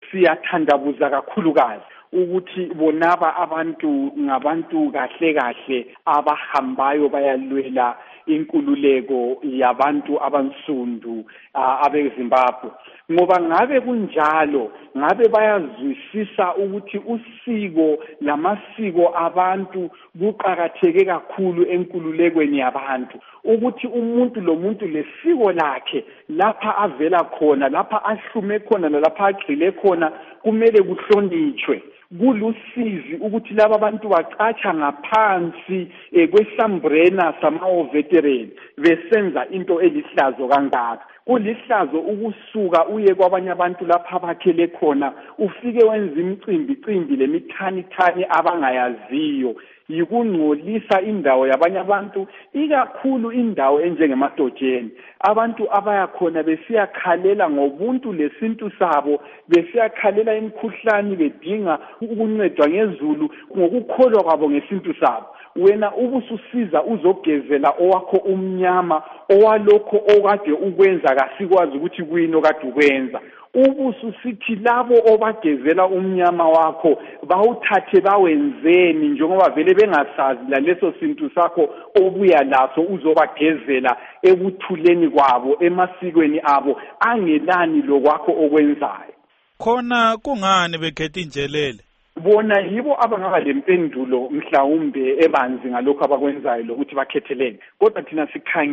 siyathandabuza kakhulukazi ukuthi bonaba abantu ngabantu kahle abahambayo bayalwela inkululeko yabantu abansundu abeZimbabwe, ngoba ngabe kunjalo, ngabe bayazwisisa ukuthi usiko lamasiko abantu kuqakatheke kakhulu enkululekweni yabantu, ukuthi umuntu lomuntu lesiko lakhe lapha avela khona, lapha ahlume khona nalapha agxile khona kumele kuhlonitshwe. Kulusizi ukuthi laba bantu bacatsha ngaphansi kwesambrena sama-veteran besenza into elihlazo kangaka. Kulihlazo ukusuka uye kwabanye abantu lapha abakhele khona ufike wenza imicimbi lemithanithani abangayaziyo, yikungcolisa indawo yabanye abantu, ikakhulu indawo enjengemadojeni. Abantu abaya khona besiyakhalela ngobuntu lesintu sabo, besiyakhalela imikhuhlane, bedinga ukuncedwa ngezulu ngokukholwa kwabo ngesintu sabo. Wena ubususiza uzogezela owakho umnyama owalokho okade ukwenza kasikwazi ukuthi kuyini okade ukwenza. Ubususithi labo obagezela umnyama wakho bawuthathe bawenzeni njengoba vele bengasazi laleso sintu sakho obuya laso uzobagezela ekuthuleni kwabo emasikweni abo angelani lokwakho okwenzayo. Khona kungani bekhetha injelele? Bona yibo abangaba lempendulo mhlawumbe ebanzi ngalokho abakwenzayo lokuthi bakhethelene, kodwa thina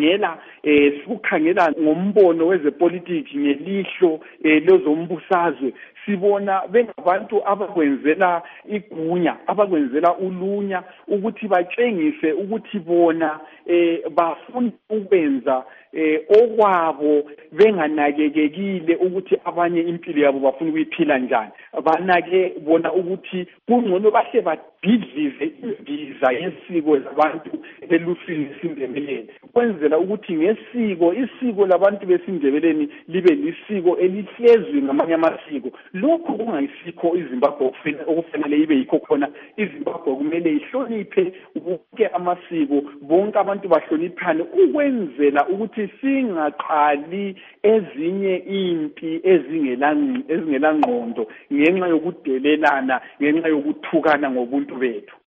sikukhangela ngombono wezepolitiki ngelihlo lezombusazwe. Sibona bengabantu abakwenzela igunya, abakwenzela ulunya ukuthi batshengise ukuthi bona bafuna ukwenza okwabo, benganakekekile ukuthi abanye impilo yabo bafuna ukuyiphila njani. Banake bona ukuthi kungcono bahle babhidlize imbiza yesiko labantu elusini esindebeleni, kwenzela ukuthi isiko labantu besindebeleni libe lisiko elihlezwi ngamanye amasiko. Lokhu kungayisikho iZimbabwe okufanele ibe yikho khona. iZimbabwe kumele ihloniphe wonke amasiko, bonke abantu bahloniphane, ukwenzela ukuthi singaqali ezinye impi ezingela ngqondo ngenxa yokudelelana, ngenxa yokuthukana ngobuntu bethu.